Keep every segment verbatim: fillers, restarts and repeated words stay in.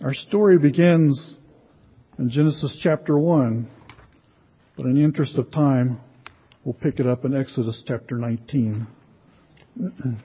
Our story begins in Genesis chapter one, but in the interest of time, we'll pick it up in Exodus chapter nineteen. So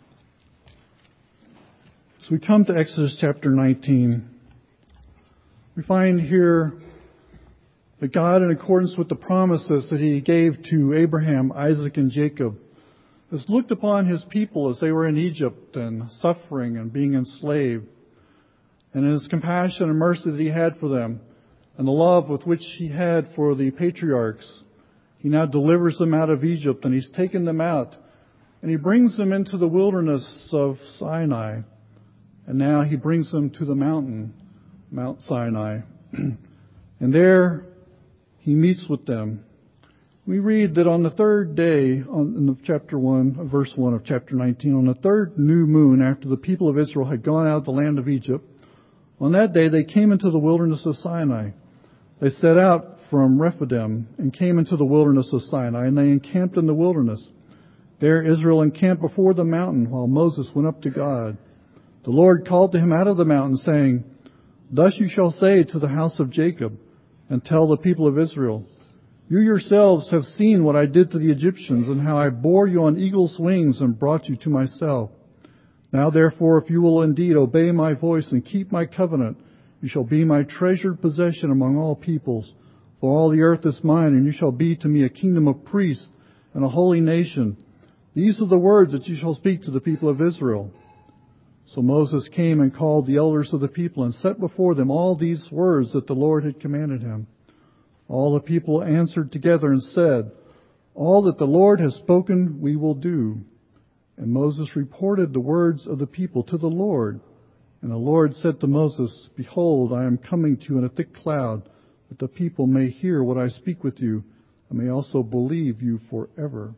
we come to Exodus chapter nineteen. We find here that God, in accordance with the promises that He gave to Abraham, Isaac, and Jacob, has looked upon His people as they were in Egypt and suffering and being enslaved. And in His compassion and mercy that He had for them, and the love with which He had for the patriarchs, He now delivers them out of Egypt, and He's taken them out, and He brings them into the wilderness of Sinai. And now He brings them to the mountain, Mount Sinai. And there He meets with them. We read that on the third day, on, in the chapter one, verse one of chapter nineteen, on the third new moon after the people of Israel had gone out of the land of Egypt, on that day they came into the wilderness of Sinai. They set out from Rephidim and came into the wilderness of Sinai, and they encamped in the wilderness. There Israel encamped before the mountain while Moses went up to God. The Lord called to him out of the mountain, saying, "Thus you shall say to the house of Jacob, and tell the people of Israel, you yourselves have seen what I did to the Egyptians, and how I bore you on eagle's wings and brought you to myself. Now therefore, if you will indeed obey my voice and keep my covenant, you shall be my treasured possession among all peoples. For all the earth is mine, and you shall be to me a kingdom of priests and a holy nation. These are the words that you shall speak to the people of Israel." So Moses came and called the elders of the people and set before them all these words that the Lord had commanded him. All the people answered together and said, "All that the Lord has spoken we will do." And Moses reported the words of the people to the Lord. And the Lord said to Moses, "Behold, I am coming to you in a thick cloud, that the people may hear what I speak with you, and may also believe you forever."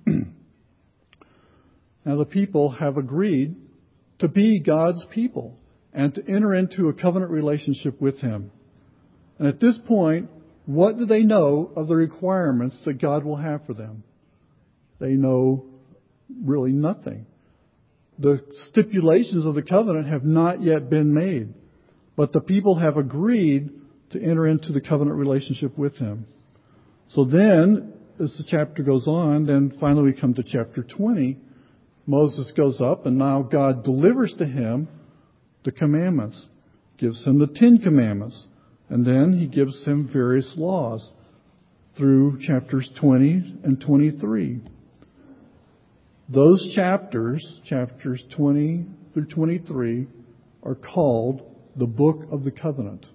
Now the people have agreed to be God's people and to enter into a covenant relationship with Him. And at this point, what do they know of the requirements that God will have for them? They know really nothing. The stipulations of the covenant have not yet been made, but the people have agreed to enter into the covenant relationship with Him. So then, as the chapter goes on, then finally we come to chapter twenty. Moses goes up, and now God delivers to him the commandments, gives him the Ten Commandments, and then He gives him various laws through chapters twenty and twenty-three. Those chapters, chapters twenty through twenty-three, are called the Book of the Covenant.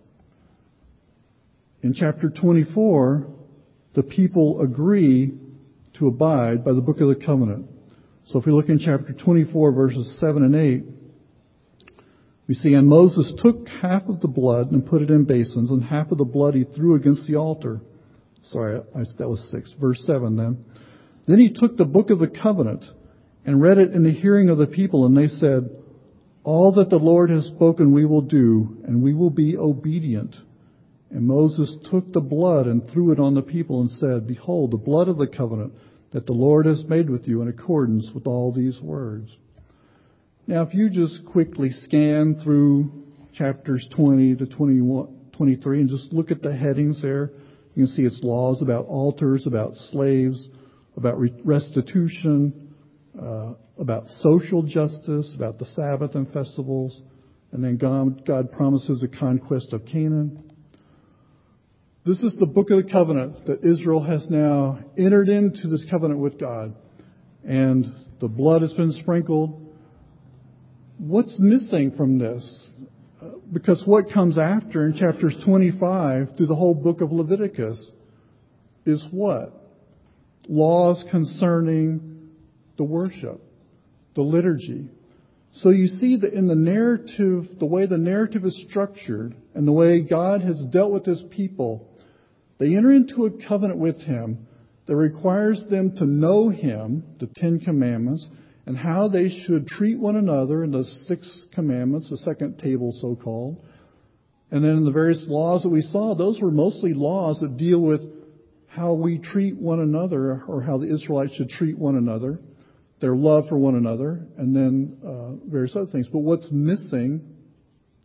In chapter twenty-four, the people agree to abide by the Book of the Covenant. So if we look in chapter twenty-four, verses seven and eight, we see, "And Moses took half of the blood and put it in basins, and half of the blood he threw against the altar." Sorry, I, that was six. Verse seven then. "Then he took the book of the covenant and read it in the hearing of the people, and they said, 'All that the Lord has spoken we will do, and we will be obedient.' And Moses took the blood and threw it on the people and said, 'Behold, the blood of the covenant that the Lord has made with you in accordance with all these words.'" Now, if you just quickly scan through chapters twenty to twenty-one, twenty-three and just look at the headings there, you can see it's laws about altars, about slaves, about restitution, uh, about social justice, about the Sabbath and festivals, and then God, God promises a conquest of Canaan. This is the book of the covenant that Israel has now entered into this covenant with God. And the blood has been sprinkled. What's missing from this? Because what comes after in chapters twenty-five through the whole book of Leviticus is what? Laws concerning the worship, the liturgy. So you see that in the narrative, the way the narrative is structured and the way God has dealt with His people, they enter into a covenant with Him that requires them to know Him, the Ten Commandments, and how they should treat one another in the six commandments, the second table so-called. And then in the various laws that we saw, those were mostly laws that deal with how we treat one another, or how the Israelites should treat one another, their love for one another, and then uh, various other things. But what's missing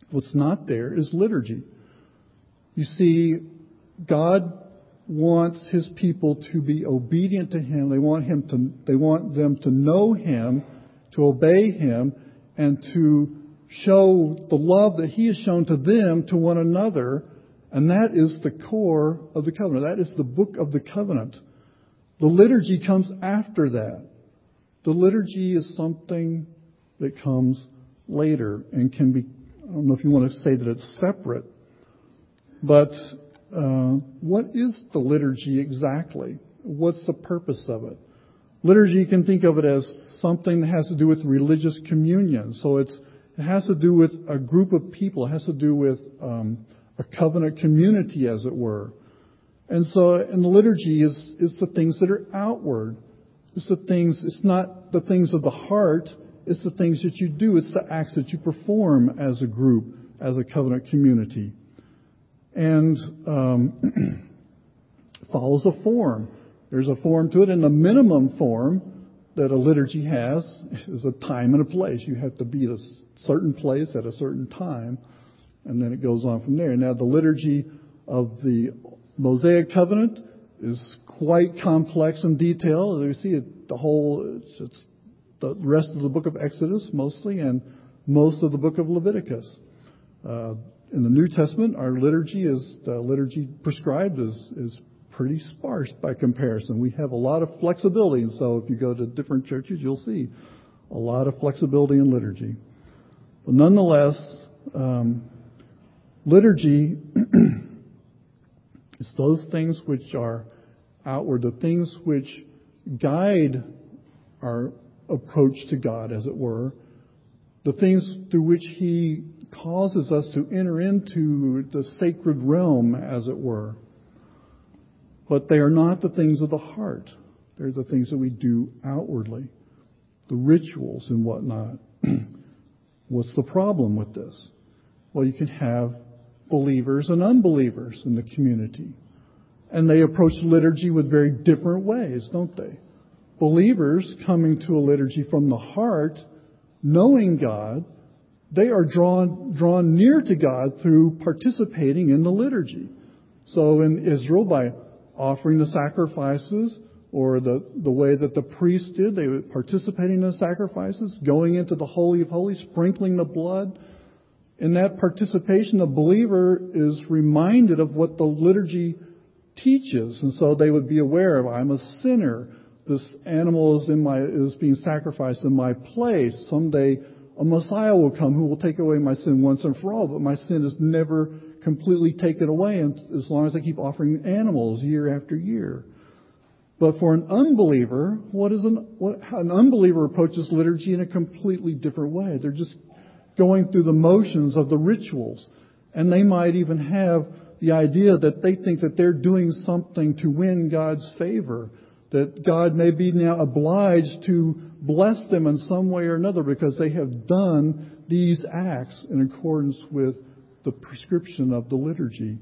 What's not there is liturgy. You see, God wants His people to be obedient to Him. They want Him to, they want them to know Him, to obey Him, and to show the love that He has shown to them to one another. And that is the core of the covenant. That is the book of the covenant. The liturgy comes after that. The liturgy is something that comes later and can be, I don't know if you want to say that it's separate, but uh, what is the liturgy exactly? What's the purpose of it? Liturgy, you can think of it as something that has to do with religious communion. So it's it has to do with a group of people. It has to do with um, a covenant community, as it were. And so, and the liturgy is is the things that are outward. It's the things. It's not the things of the heart. It's the things that you do. It's the acts that you perform as a group, as a covenant community. And um, follows a form. There's a form to it, and the minimum form that a liturgy has is a time and a place. You have to be at a certain place at a certain time, and then it goes on from there. Now, the liturgy of the Mosaic covenant is quite complex and detailed. You see it, the whole, it's, it's the rest of the book of Exodus mostly, and most of the book of Leviticus. Uh, in the New Testament, our liturgy is, the liturgy prescribed is, is pretty sparse by comparison. We have a lot of flexibility, and so if you go to different churches, you'll see a lot of flexibility in liturgy. But nonetheless, um, liturgy is those things which are outward, the things which guide our approach to God, as it were, the things through which He causes us to enter into the sacred realm, as it were. But they are not the things of the heart. They're the things that we do outwardly, the rituals and whatnot. What's the problem with this? Well, you can have believers and unbelievers in the community. And they approach liturgy with very different ways, don't they? Believers coming to a liturgy from the heart, knowing God, they are drawn drawn near to God through participating in the liturgy. So in Israel, by offering the sacrifices, or the, the way that the priests did, they were participating in the sacrifices, going into the Holy of Holies, sprinkling the blood. In that participation, the believer is reminded of what the liturgy teaches. And so they would be aware of, I'm a sinner. This animal is in my is being sacrificed in my place. Someday a Messiah will come who will take away my sin once and for all. But my sin is never completely taken away as long as I keep offering animals year after year. But for an unbeliever, what is an what, an unbeliever approaches liturgy in a completely different way. They're just going through the motions of the rituals. And they might even have the idea that they think that they're doing something to win God's favor, that God may be now obliged to bless them in some way or another because they have done these acts in accordance with the prescription of the liturgy.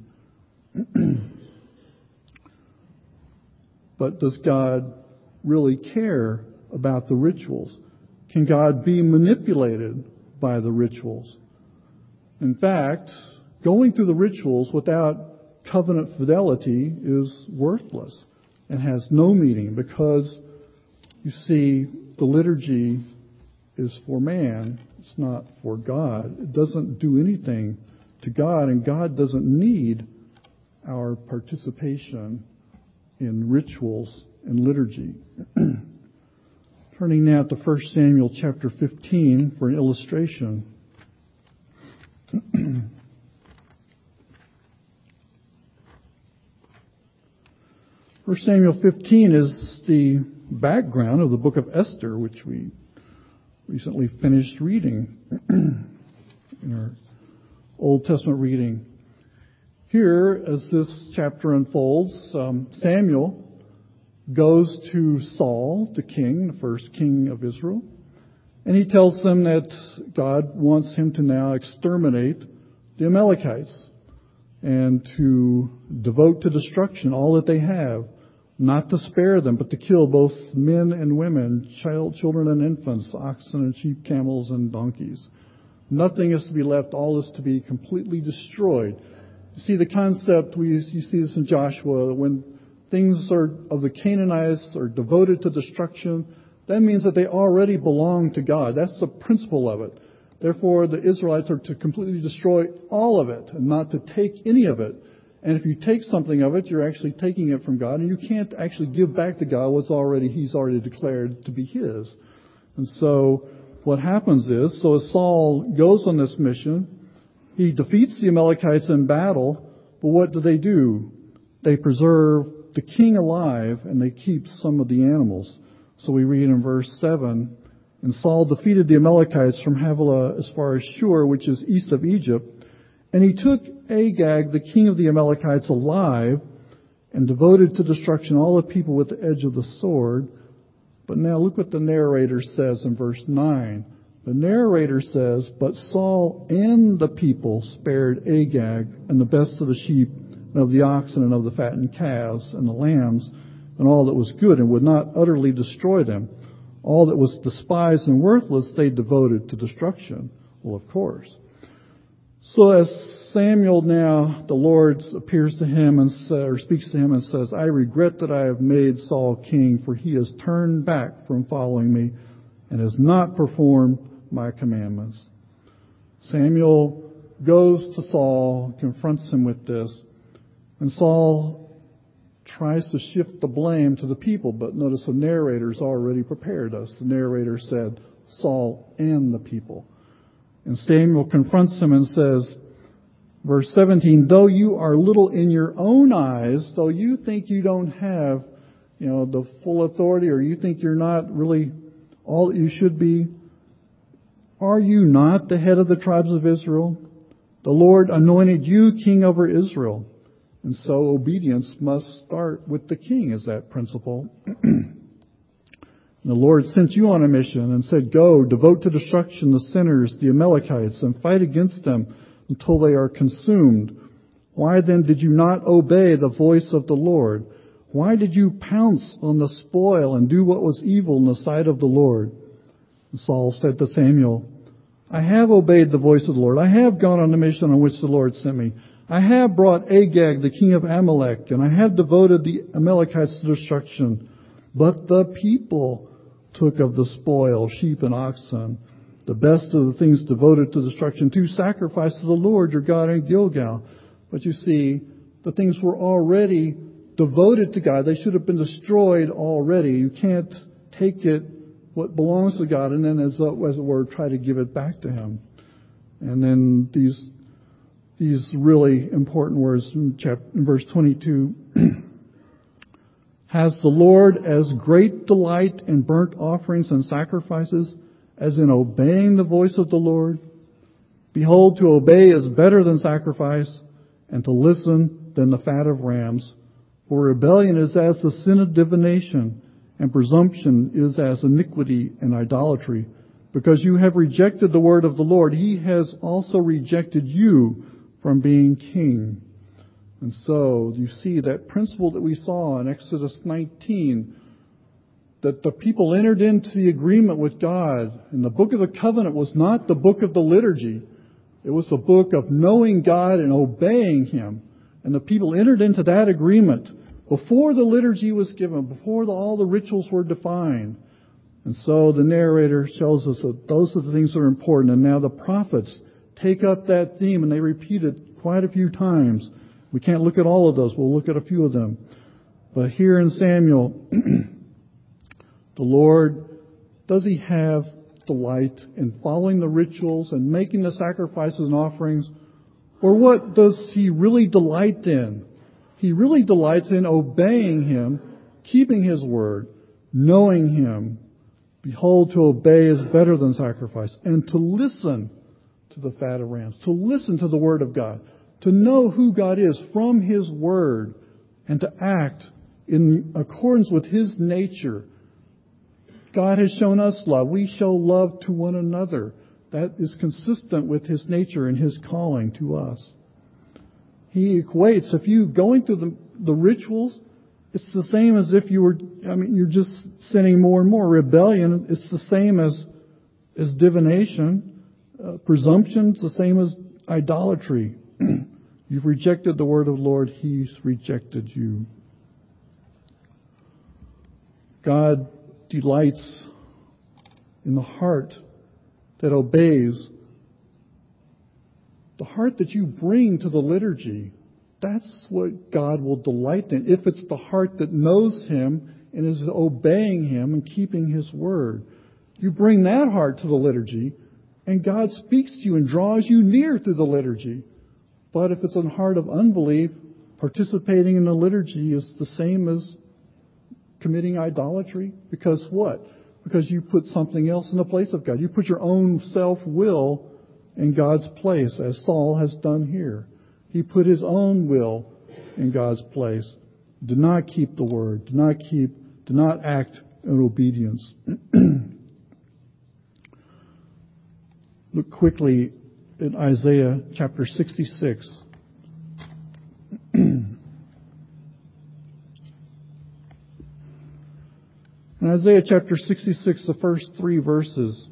But does God really care about the rituals? Can God be manipulated by the rituals? In fact, going through the rituals without covenant fidelity is worthless and has no meaning, because you see, the liturgy is for man. It's not for God. It doesn't do anything to God, and God doesn't need our participation in rituals and liturgy. Turning now to First Samuel chapter fifteen for an illustration. First Samuel fifteen is the background of the book of Esther, which we recently finished reading in our Old Testament reading. Here, as this chapter unfolds, um, Samuel goes to Saul, the king, the first king of Israel, and he tells them that God wants him to now exterminate the Amalekites and to devote to destruction all that they have, not to spare them, but to kill both men and women, child, children and infants, oxen and sheep, camels and donkeys. Nothing is to be left. All is to be completely destroyed. You see the concept, we, you see this in Joshua, when things are of the Canaanites are devoted to destruction, that means that they already belong to God. That's the principle of it. Therefore, the Israelites are to completely destroy all of it and not to take any of it. And if you take something of it, you're actually taking it from God, and you can't actually give back to God what's already, He's already declared to be His. And so what happens is, so as Saul goes on this mission, he defeats the Amalekites in battle, but what do they do? They preserve the king alive, and they keep some of the animals. So we read in verse seven, and Saul defeated the Amalekites from Havilah as far as Shur, which is east of Egypt, and he took Agag, the king of the Amalekites, alive, and devoted to destruction all the people with the edge of the sword. But now look what the narrator says in verse nine. The narrator says, but Saul and the people spared Agag and the best of the sheep and of the oxen and of the fattened calves and the lambs and all that was good, and would not utterly destroy them. All that was despised and worthless they devoted to destruction. Well, of course. So as Samuel now, the Lord appears to him and say, or speaks to him and says, I regret that I have made Saul king, for he has turned back from following me and has not performed my commandments. Samuel goes to Saul, confronts him with this, and Saul tries to shift the blame to the people, but notice the narrator's already prepared us. The narrator said, Saul and the people. And Samuel confronts him and says, verse seventeen, though you are little in your own eyes, though you think you don't have, you know, the full authority, or you think you're not really all that you should be, are you not the head of the tribes of Israel? The Lord anointed you king over Israel. And so obedience must start with the king, is that principle. The Lord sent you on a mission and said, go, devote to destruction the sinners, the Amalekites, and fight against them until they are consumed. Why then did you not obey the voice of the Lord? Why did you pounce on the spoil and do what was evil in the sight of the Lord? And Saul said to Samuel, I have obeyed the voice of the Lord. I have gone on the mission on which the Lord sent me. I have brought Agag, the king of Amalek, and I have devoted the Amalekites to destruction. But the people took of the spoil, sheep and oxen, the best of the things devoted to destruction, to sacrifice to the Lord your God in Gilgal. But you see, the things were already devoted to God. They should have been destroyed already. You can't take it, what belongs to God, and then as, as it were, try to give it back to Him. And then these these really important words in, chapter, in verse twenty-two. Has the Lord as great delight in burnt offerings and sacrifices as in obeying the voice of the Lord? Behold, to obey is better than sacrifice, and to listen than the fat of rams. For rebellion is as the sin of divination, and presumption is as iniquity and idolatry. Because you have rejected the word of the Lord, He has also rejected you from being king. And so you see that principle that we saw in Exodus nineteen, that the people entered into the agreement with God. And the book of the covenant was not the book of the liturgy. It was the book of knowing God and obeying Him. And the people entered into that agreement before the liturgy was given, before the, all the rituals were defined. And so the narrator shows us that those are the things that are important. And now the prophets take up that theme and they repeat it quite a few times. We can't look at all of those. We'll look at a few of them. But here in Samuel, the Lord, does He have delight in following the rituals and making the sacrifices and offerings? Or what does He really delight in? He really delights in obeying Him, keeping His word, knowing Him. Behold, to obey is better than sacrifice, and to listen to the fat of rams, to listen to the word of God, to know who God is from His word, and to act in accordance with His nature. God has shown us love. We show love to one another. That is consistent with His nature and His calling to us. He equates, if you going through the, the rituals, it's the same as if you were, I mean, you're just sinning more and more. Rebellion, it's the same as, as divination. Uh, presumption's the same as idolatry. You've rejected the word of the Lord. He's rejected you. God delights in the heart that obeys. The heart that you bring to the liturgy. That's what God will delight in. If it's the heart that knows Him and is obeying Him and keeping His word. You bring that heart to the liturgy, and God speaks to you and draws you near through the liturgy. But if it's a heart of unbelief, participating in the liturgy is the same as committing idolatry. Because what? Because you put something else in the place of God. You put your own self-will in God's place, as Saul has done here. He put his own will in God's place. Did not keep the word. Did not keep, did not act in obedience. Look quickly at Isaiah chapter sixty-six. In Isaiah chapter sixty-six, the first three verses.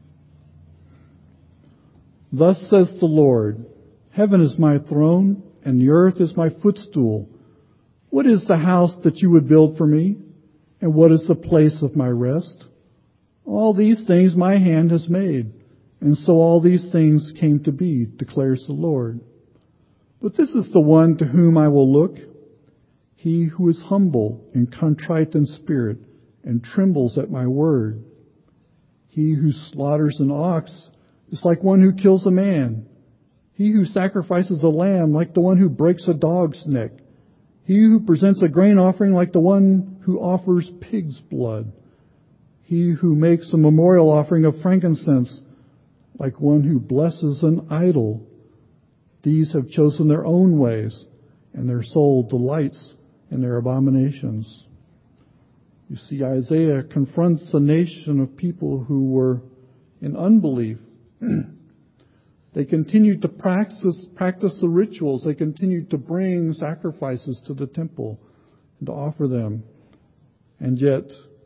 Thus says the Lord, heaven is my throne, and the earth is my footstool. What is the house that you would build for me? And what is the place of my rest? All these things my hand has made, and so all these things came to be, declares the Lord. But this is the one to whom I will look, he who is humble and contrite in spirit, and trembles at my word. He who slaughters an ox is like one who kills a man. He who sacrifices a lamb like the one who breaks a dog's neck. He who presents a grain offering like the one who offers pig's blood. He who makes a memorial offering of frankincense like one who blesses an idol. These have chosen their own ways, and their soul delights in their abominations. You see, Isaiah confronts a nation of people who were in unbelief. They continued to practice, practice the rituals. They continued to bring sacrifices to the temple and to offer them. And yet,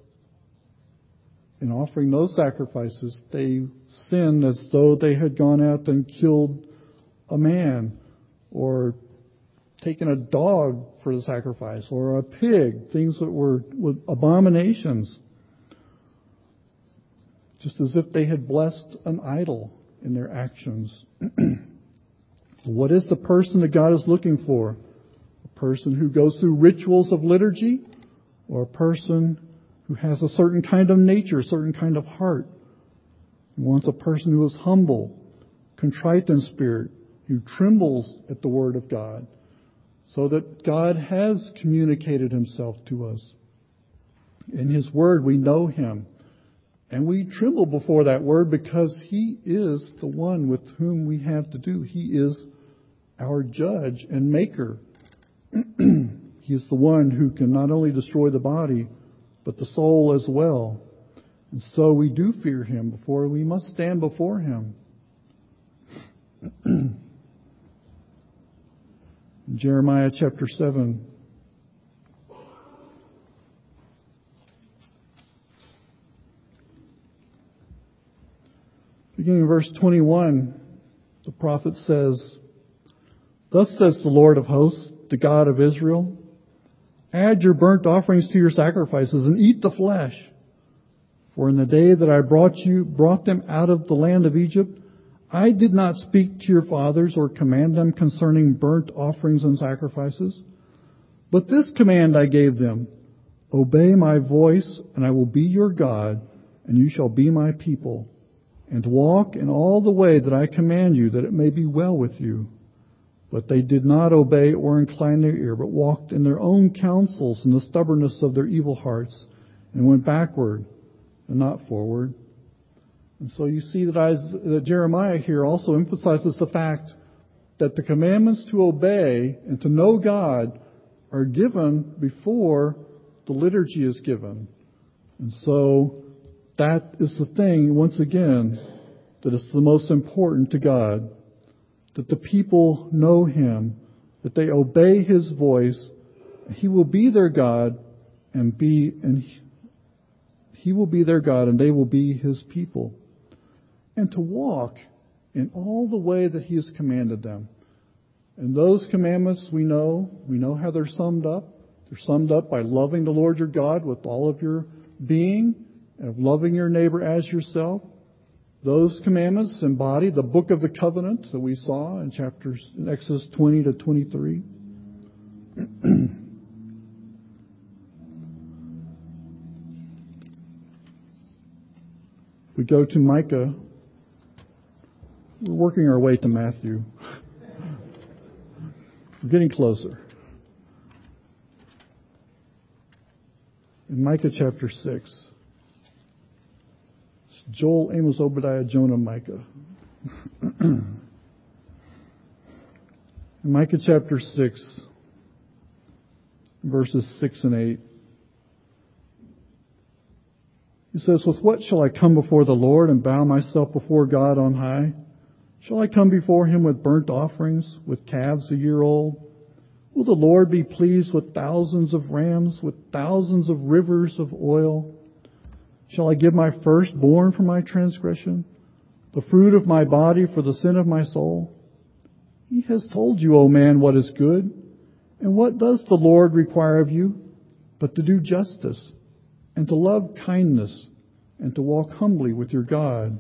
in offering those sacrifices, they sinned as though they had gone out and killed a man, or taken a dog for the sacrifice, or a pig, things that were, were abominations. Just as if they had blessed an idol in their actions. What is the person that God is looking for? A person who goes through rituals of liturgy, or a person who has a certain kind of nature, a certain kind of heart? He wants a person who is humble, contrite in spirit, who trembles at the word of God, so that God has communicated Himself to us. In His word we know Him. And we tremble before that word because He is the one with whom we have to do. He is our judge and maker. He is the one who can not only destroy the body, but the soul as well. And so we do fear Him before we must stand before Him. Jeremiah chapter seven. Beginning in verse twenty-one, the prophet says, Thus says the Lord of hosts, the God of Israel, add your burnt offerings to your sacrifices and eat the flesh. For in the day that I brought you, brought them out of the land of Egypt, I did not speak to your fathers or command them concerning burnt offerings and sacrifices. But this command I gave them, obey my voice, and I will be your God, and you shall be my people, and walk in all the way that I command you, that it may be well with you. But they did not obey or incline their ear, but walked in their own counsels in the stubbornness of their evil hearts, and went backward and not forward. And so you see that, I, that Jeremiah here also emphasizes the fact that the commandments to obey and to know God are given before the liturgy is given. And so that is the thing, once again, that is the most important to God. That the people know Him, that they obey His voice. He will be their God, and be and He will be their God, and they will be His people. And to walk in all the way that He has commanded them. And those commandments we know, we know how they're summed up. They're summed up by loving the Lord your God with all of your being and of loving your neighbor as yourself. Those commandments embody the book of the covenant that we saw in chapters in Exodus twenty to twenty-three. We go to Micah. We're working our way to Matthew. We're getting closer. In Micah chapter six. It's Joel, Amos, Obadiah, Jonah, Micah. In Micah chapter six, verses six and eight. He says, with what shall I come before the Lord and bow myself before God on high? Shall I come before Him with burnt offerings, with calves a year old? Will the Lord be pleased with thousands of rams, with thousands of rivers of oil? Shall I give my firstborn for my transgression, the fruit of my body for the sin of my soul? He has told you, O man, what is good. And what does the Lord require of you? But to do justice, and to love kindness, and to walk humbly with your God.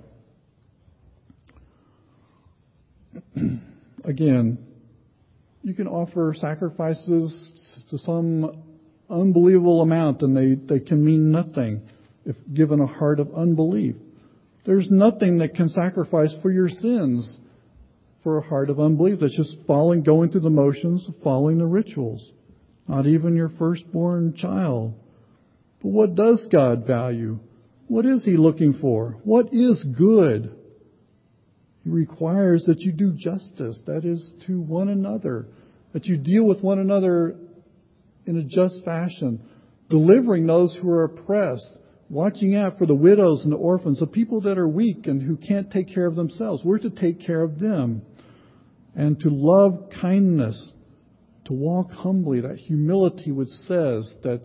Again, you can offer sacrifices to some unbelievable amount, and they, they can mean nothing if given a heart of unbelief. There's nothing that can sacrifice for your sins for a heart of unbelief. That's just following, going through the motions of following the rituals. Not even your firstborn child. But what does God value? What is He looking for? What is good? He requires that you do justice, that is, to one another, that you deal with one another in a just fashion, delivering those who are oppressed, watching out for the widows and the orphans, the people that are weak and who can't take care of themselves. We're to take care of them, and to love kindness, to walk humbly, that humility which says that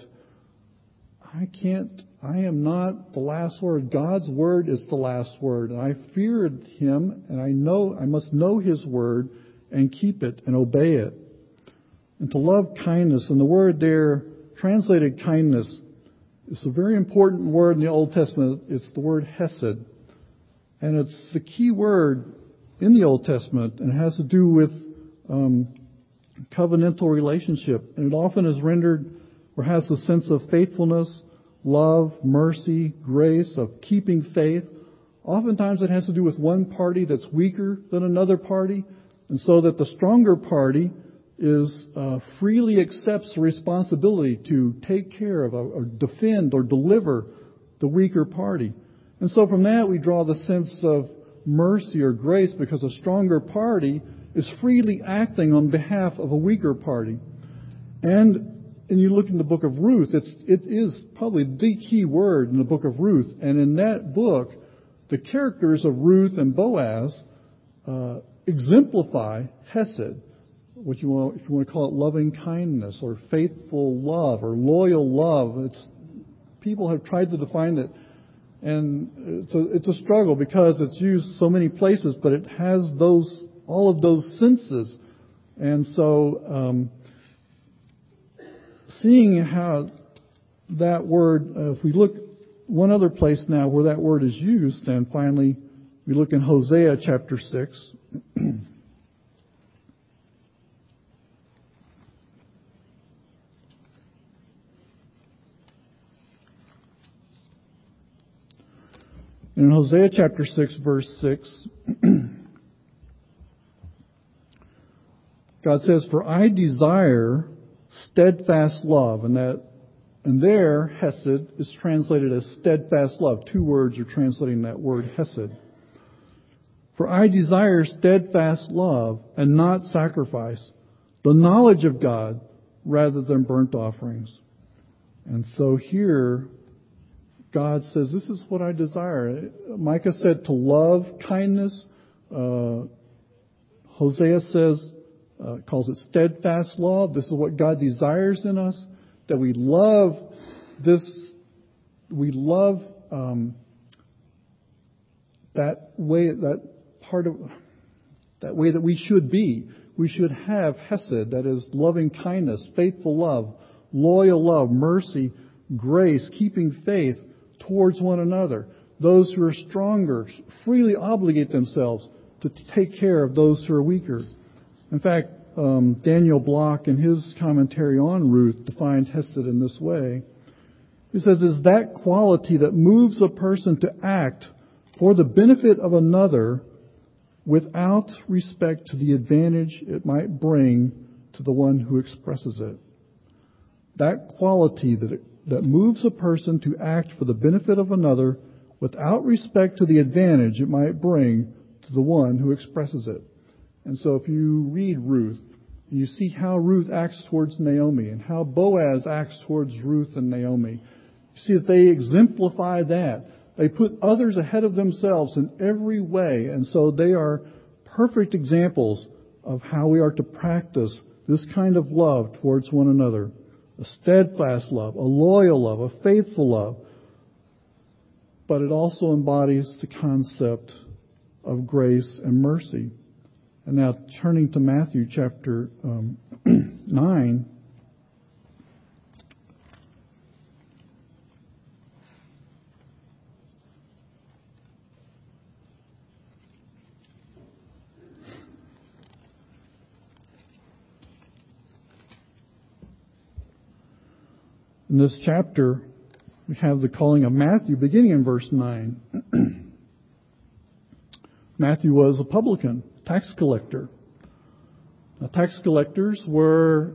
I can't, I am not the last word. God's word is the last word. And I feared Him, and I know, I must know His word and keep it and obey it. And to love kindness. And the word there, translated kindness, is a very important word in the Old Testament. It's the word hesed. And it's the key word in the Old Testament, and it has to do with um, covenantal relationship. And it often is rendered or has a sense of faithfulness, love, mercy, grace, of keeping faith. Oftentimes it has to do with one party that's weaker than another party, and so that the stronger party is uh, freely accepts the responsibility to take care of or defend or deliver the weaker party. And so from that we draw the sense of mercy or grace, because a stronger party is freely acting on behalf of a weaker party. And And you look in the book of Ruth, it's, it is probably the key word in the book of Ruth. And in that book, the characters of Ruth and Boaz uh, exemplify hesed, what you want, if you want to call it loving kindness or faithful love or loyal love. It's, people have tried to define it, and it's a, it's a struggle because it's used so many places, but it has those all of those senses. And so um, seeing how that word, uh, if we look one other place now where that word is used, and finally we look in Hosea chapter six. In Hosea chapter six, verse six, God says, "For I desire steadfast love," and that, and there hesed is translated as steadfast love. Two words are translating that word hesed. "For I desire steadfast love and not sacrifice, the knowledge of God rather than burnt offerings." And so here, God says, this is what I desire. Micah said to love kindness. Uh, Hosea says, uh, calls it steadfast love. This is what God desires in us, that we love this, we love um, that way, that part of that way that we should be. We should have hesed, that is loving kindness, faithful love, loyal love, mercy, grace, keeping faith towards one another. Those who are stronger freely obligate themselves to take care of those who are weaker. In fact, um, Daniel Block, in his commentary on Ruth, defines hesed in this way. He says, "Is that quality that moves a person to act for the benefit of another without respect to the advantage it might bring to the one who expresses it." That quality that, that moves a person to act for the benefit of another without respect to the advantage it might bring to the one who expresses it. And so if you read Ruth, and you see how Ruth acts towards Naomi and how Boaz acts towards Ruth and Naomi, you see that they exemplify that. They put others ahead of themselves in every way. And so they are perfect examples of how we are to practice this kind of love towards one another. A steadfast love, a loyal love, a faithful love. But it also embodies the concept of grace and mercy. And now turning to Matthew chapter um, nine. In this chapter, we have the calling of Matthew beginning in verse nine. Matthew was a publican, tax collector. Now, tax collectors were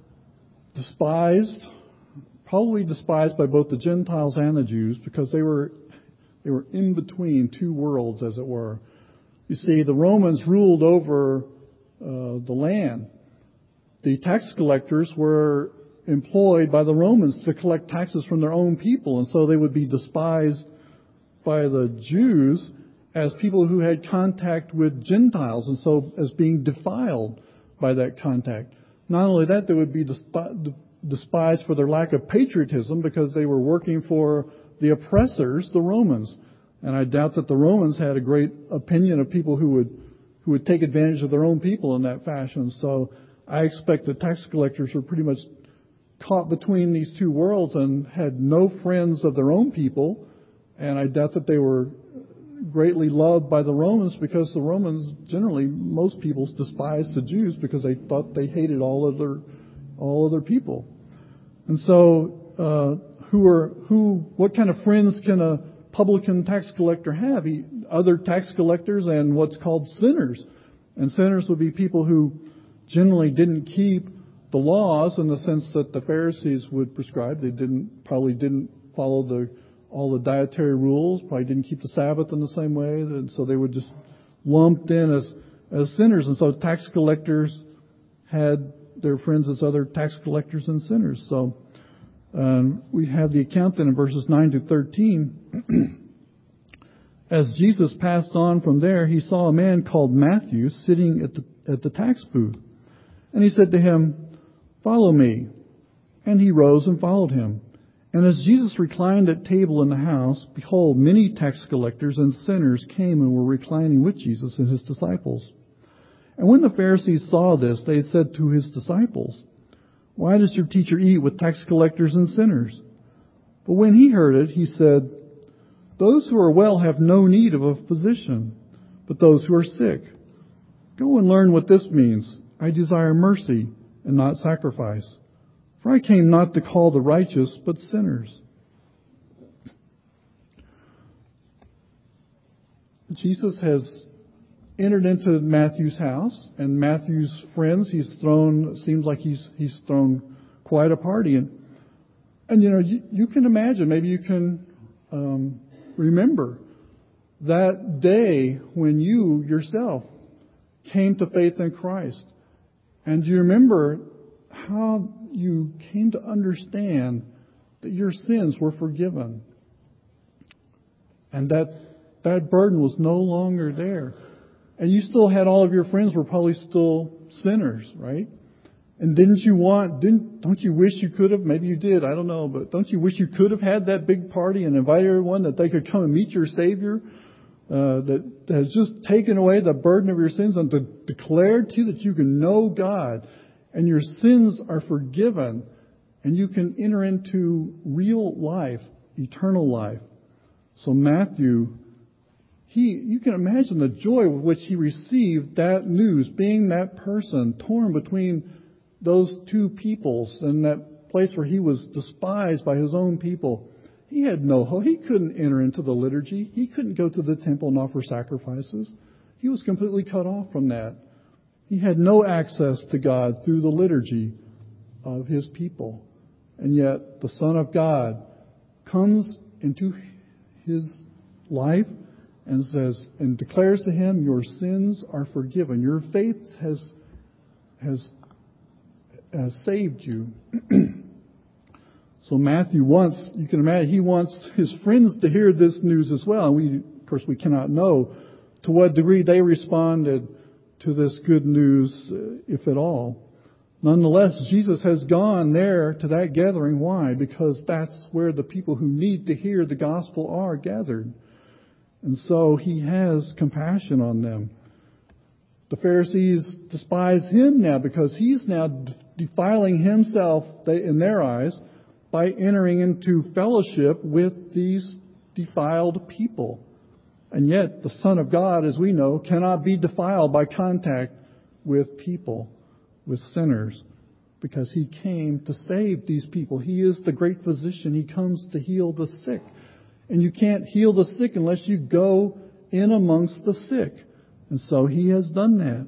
despised, probably despised by both the Gentiles and the Jews, because they were they were in between two worlds, as it were. You see, the Romans ruled over uh, the land. The tax collectors were employed by the Romans to collect taxes from their own people, and so they would be despised by the Jews as people who had contact with Gentiles, and so as being defiled by that contact. Not only that, they would be despised for their lack of patriotism because they were working for the oppressors, the Romans. And I doubt that the Romans had a great opinion of people who would who would take advantage of their own people in that fashion. So I expect the tax collectors were pretty much caught between these two worlds and had no friends of their own people. And I doubt that they were greatly loved by the Romans, because the Romans, generally, most people despised the Jews because they thought they hated all other all other people. And so, uh, who are who? What kind of friends can a publican tax collector have? He, other tax collectors and what's called sinners. And sinners would be people who generally didn't keep the laws in the sense that the Pharisees would prescribe. They didn't probably didn't follow the all the dietary rules, probably didn't keep the Sabbath in the same way, and so they were just lumped in as as sinners. And so tax collectors had their friends as other tax collectors and sinners. So um, we have the account then in verses nine to thirteen. As Jesus passed on from there, he saw a man called Matthew sitting at the at the tax booth, and he said to him, "Follow me." And he rose and followed him. And as Jesus reclined at table in the house, behold, many tax collectors and sinners came and were reclining with Jesus and his disciples. And when the Pharisees saw this, they said to his disciples, "Why does your teacher eat with tax collectors and sinners?" But when he heard it, he said, "Those who are well have no need of a physician, but those who are sick. Go and learn what this means. I desire mercy and not sacrifice. For I came not to call the righteous, but sinners." Jesus has entered into Matthew's house, and Matthew's friends, he's thrown, seems like he's he's thrown quite a party. And, and you know, you, you can imagine, maybe you can um, remember that day when you yourself came to faith in Christ. And do you remember how you came to understand that your sins were forgiven? And that that burden was no longer there. And you still had all of your friends were probably still sinners, right? And didn't you want, didn't, don't you wish you could have, maybe you did, I don't know, but don't you wish you could have had that big party and invited everyone that they could come and meet your Savior? uh, that, that has just taken away the burden of your sins and to declare to you that you can know God and your sins are forgiven and you can enter into real life, eternal life. So Matthew, he, you can imagine the joy with which he received that news, being that person torn between those two peoples and that place where he was despised by his own people. He had no hope. He couldn't enter into the liturgy. He couldn't go to the temple and offer sacrifices. He was completely cut off from that. He had no access to God through the liturgy of his people. And yet the Son of God comes into his life and says, and declares to him, your sins are forgiven. Your faith has, has, has saved you. So Matthew wants, you can imagine, he wants his friends to hear this news as well. And we, of course, we cannot know to what degree they responded to this good news, if at all. Nonetheless, Jesus has gone there to that gathering. Why? Because that's where the people who need to hear the gospel are gathered. And so he has compassion on them. The Pharisees despise him now because he's now defiling himself in their eyes by entering into fellowship with these defiled people. And yet the Son of God, as we know, cannot be defiled by contact with people, with sinners, because he came to save these people. He is the great physician. He comes to heal the sick. And you can't heal the sick unless you go in amongst the sick. And so he has done that.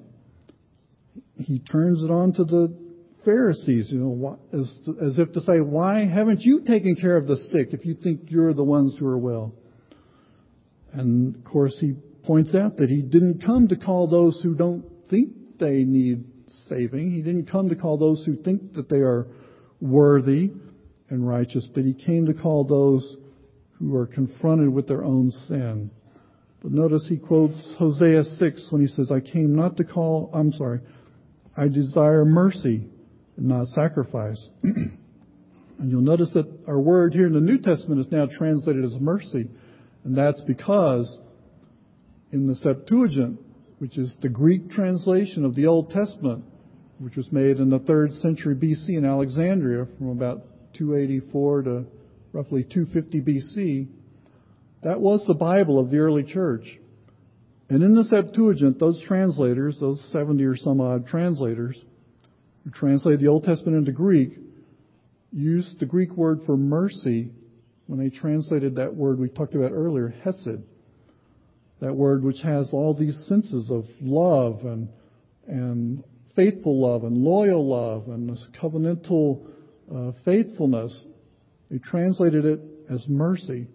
He turns it on to the Pharisees, you know, as, as if to say, why haven't you taken care of the sick if you think you're the ones who are well? And of course he points out that he didn't come to call those who don't think they need saving. He didn't come to call those who think that they are worthy and righteous, but he came to call those who are confronted with their own sin. But notice he quotes Hosea six when he says, I came not to call, I'm sorry, I desire mercy and not sacrifice. And you'll notice that our word here in the New Testament is now translated as mercy. And that's because in the Septuagint, which is the Greek translation of the Old Testament, which was made in the third century B C in Alexandria from about two eighty-four to roughly two fifty B C, that was the Bible of the early church. And in the Septuagint, those translators, those seventy or some odd translators, who translated the Old Testament into Greek, used the Greek word for mercy when they translated that word we talked about earlier, hesed. That word which has all these senses of love and and faithful love and loyal love and this covenantal uh, faithfulness. They translated it as mercy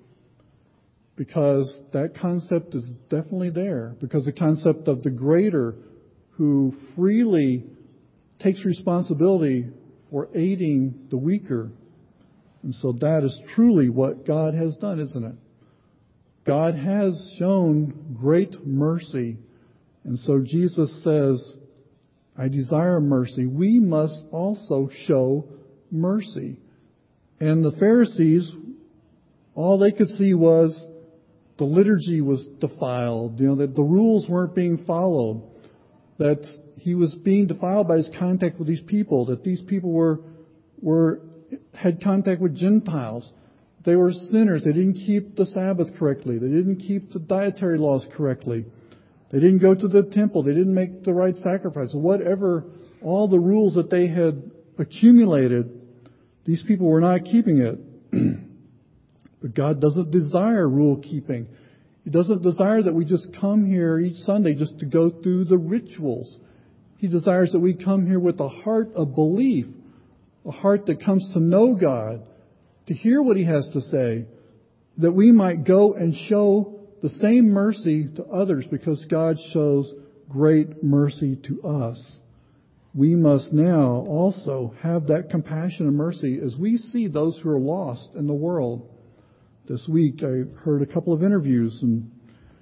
because that concept is definitely there. Because the concept of the greater who freely takes responsibility for aiding the weaker. And so that is truly what God has done, isn't it? God has shown great mercy. And so Jesus says, I desire mercy. We must also show mercy. And the Pharisees, all they could see was the liturgy was defiled, you know, that the rules weren't being followed, that he was being defiled by his contact with these people, that these people were were had contact with Gentiles. They were sinners. They didn't keep the Sabbath correctly. They didn't keep the dietary laws correctly. They didn't go to the temple. They didn't make the right sacrifice. Whatever, all the rules that they had accumulated, these people were not keeping it. But God doesn't desire rule keeping. He doesn't desire that we just come here each Sunday just to go through the rituals. He desires that we come here with a heart of belief, a heart that comes to know God, to hear what He has to say, that we might go and show the same mercy to others because God shows great mercy to us. We must now also have that compassion and mercy as we see those who are lost in the world. This week I heard a couple of interviews, and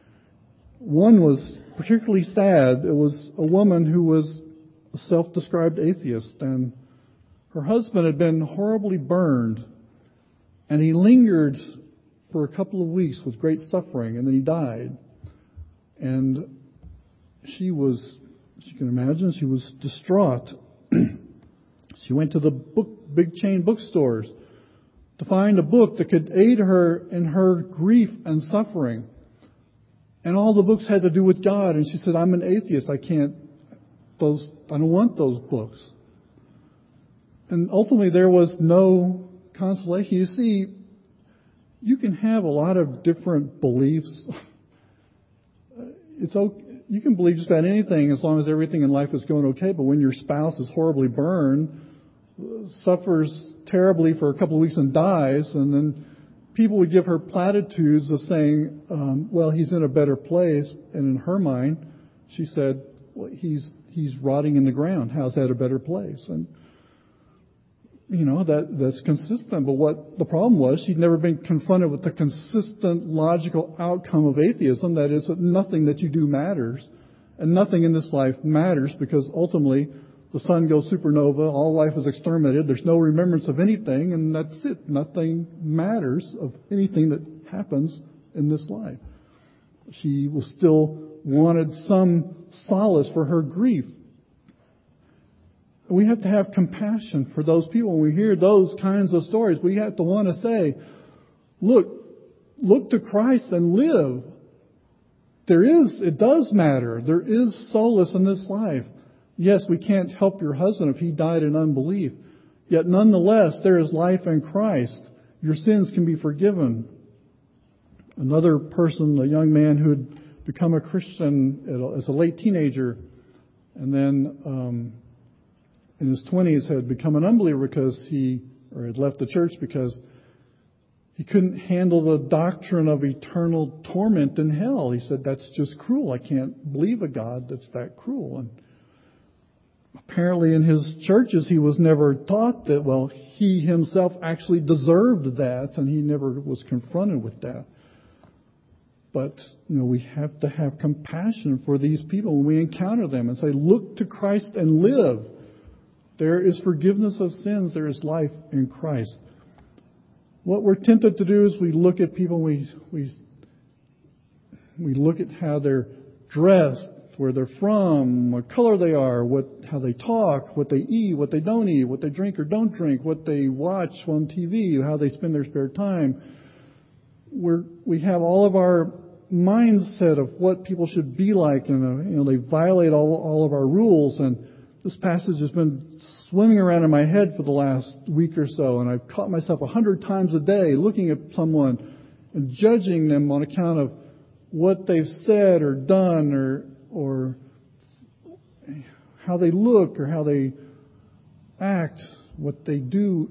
one was particularly sad. It was a woman who was a self-described atheist, and her husband had been horribly burned, and he lingered for a couple of weeks with great suffering, and then he died. And she was, as you can imagine, she was distraught. She went to the book, big chain bookstores to find a book that could aid her in her grief and suffering. And all the books had to do with God. And she said, I'm an atheist. I can't, those, I don't want those books. And ultimately there was no consolation. You see, you can have a lot of different beliefs. It's okay. You can believe just about anything as long as everything in life is going okay. But when your spouse is horribly burned, suffers terribly for a couple of weeks and dies, and then people would give her platitudes of saying, um, well, he's in a better place. And in her mind, she said, well, he's he's rotting in the ground. How's that a better place? And, you know, that that's consistent. But what the problem was, she'd never been confronted with the consistent, logical outcome of atheism. That is, that nothing that you do matters. And nothing in this life matters, because ultimately the sun goes supernova, all life is exterminated, there's no remembrance of anything, and that's it. Nothing matters of anything that happens in this life. She was still wanted some solace for her grief. We have to have compassion for those people. When we hear those kinds of stories, we have to want to say, look, look to Christ and live. There is, it does matter. There is solace in this life. Yes, we can't help your husband if he died in unbelief. Yet nonetheless, there is life in Christ. Your sins can be forgiven. Another person, a young man who had become a Christian as a late teenager, and then um, in his twenties had become an unbeliever because he, or had left the church because he couldn't handle the doctrine of eternal torment in hell. He said, that's just cruel. I can't believe a God that's that cruel. And apparently in his churches he was never taught that, well, he himself actually deserved that, and he never was confronted with that. But, you know, we have to have compassion for these people when we encounter them and say, look to Christ and live. There is forgiveness of sins. There is life in Christ. What we're tempted to do is we look at people, we we we look at how they're dressed, where they're from, what color they are, what how they talk, what they eat, what they don't eat, what they drink or don't drink, what they watch on T V, how they spend their spare time. We're we have all of our mindset of what people should be like, and uh, you know, they violate all all of our rules. And this passage has been swimming around in my head for the last week or so, and I've caught myself a hundred times a day looking at someone and judging them on account of what they've said or done, or or how they look, or how they act, what they do.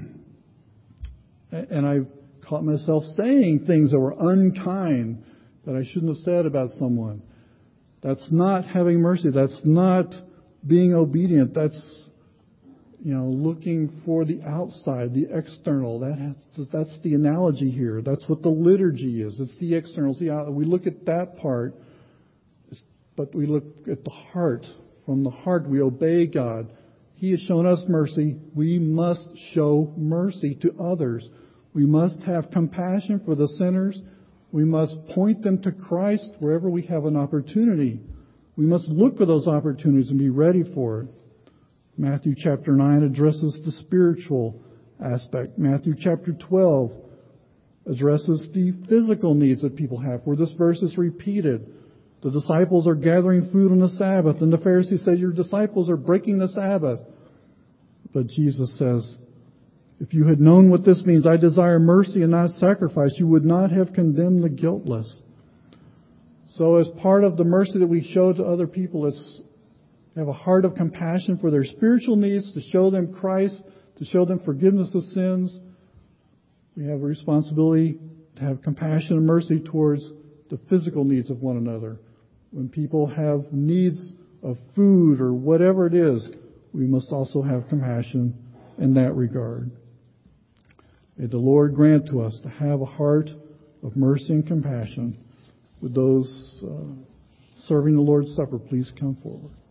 And I've caught myself saying things that were unkind that I shouldn't have said about someone. That's not having mercy. That's not being obedient. That's, you know, looking for the outside, the external. That has, that's the analogy here. That's what the liturgy is. It's the external. See, we look at that part, but we look at the heart. From the heart, we obey God. He has shown us mercy. We must show mercy to others. We must have compassion for the sinners. We must point them to Christ wherever we have an opportunity. We must look for those opportunities and be ready for it. Matthew chapter nine addresses the spiritual aspect. Matthew chapter twelve addresses the physical needs that people have, where this verse is repeated. The disciples are gathering food on the Sabbath, and the Pharisees say, your disciples are breaking the Sabbath. But Jesus says, if you had known what this means, I desire mercy and not sacrifice, you would not have condemned the guiltless. So as part of the mercy that we show to other people, it's have a heart of compassion for their spiritual needs, to show them Christ, to show them forgiveness of sins. We have a responsibility to have compassion and mercy towards the physical needs of one another. When people have needs of food or whatever it is, we must also have compassion in that regard. May the Lord grant to us to have a heart of mercy and compassion with those uh, serving the Lord's Supper. Please come forward.